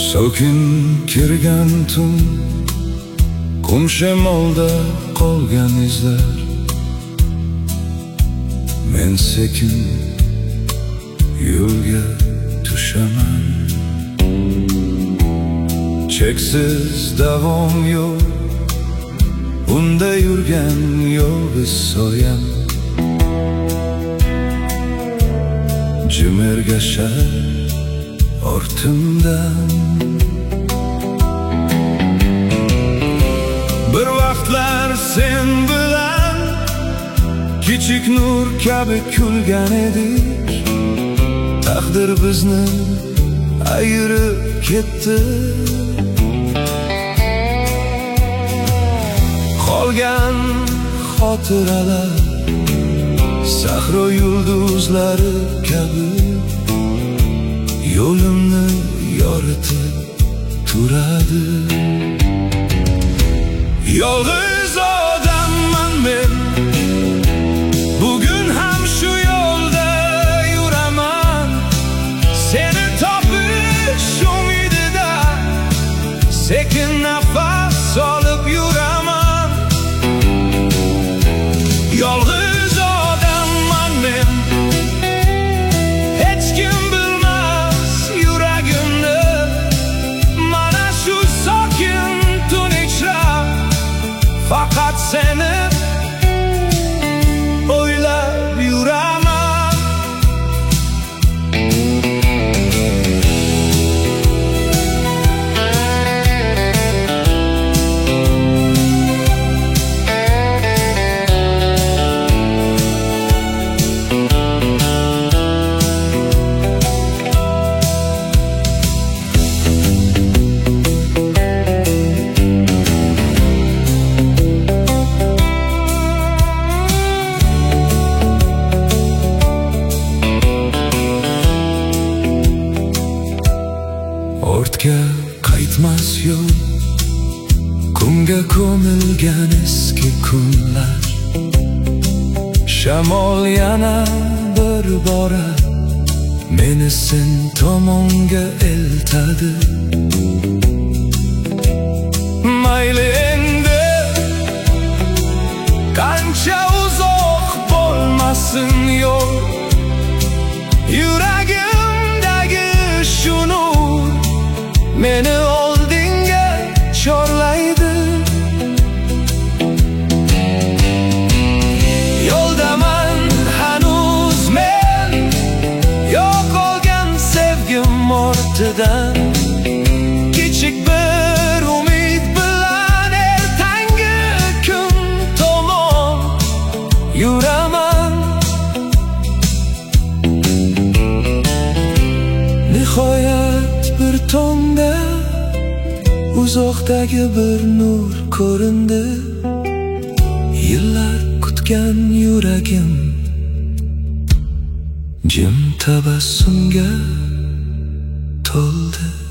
So'kin kirgan tun, qum shamolda qolgan izlar. Men sekin yo'lga tushaman. Cheksiz davom yo'q, unda yurgan yolg'iz soyam. Jim ergashar ortimdan. Bir vaqtlar sen bilan kichik nur kabi kulgan edik. Taqdir bizni ayirib ketdi. Qolgan xotiralar sahro yulduzlari kabi yo'limni yoritib turadi. Yolg'iz odamman men, bugun ham shu yo'lda yuraman. Seni topish umidida sekin nafas olib yuraman. Yolg'iz odamman men, hech kim bilmas yuragimni. Mana shu sokin tun ichra faqat seni o'ylab yuraman. Ortga qaytmas yo'l, qumga ko'milgan eski kunlar. Shamol yana bir bora meni sen tomonga eltadi. Mayli endi qancha uzoq bo'lmasin yo'l, yuragimdagi shu nur meni oldinga chorlaydi. Yo'ldaman hanuz men, yo'qolgan sevgim ortidan. Kichik bir umid bilan ertangi kun tomon yuraman. Nihoyat bir tongda uzoqdagi bir nur ko'rindi. Yillar kutgan yuragim jim tabassumga to'ldi.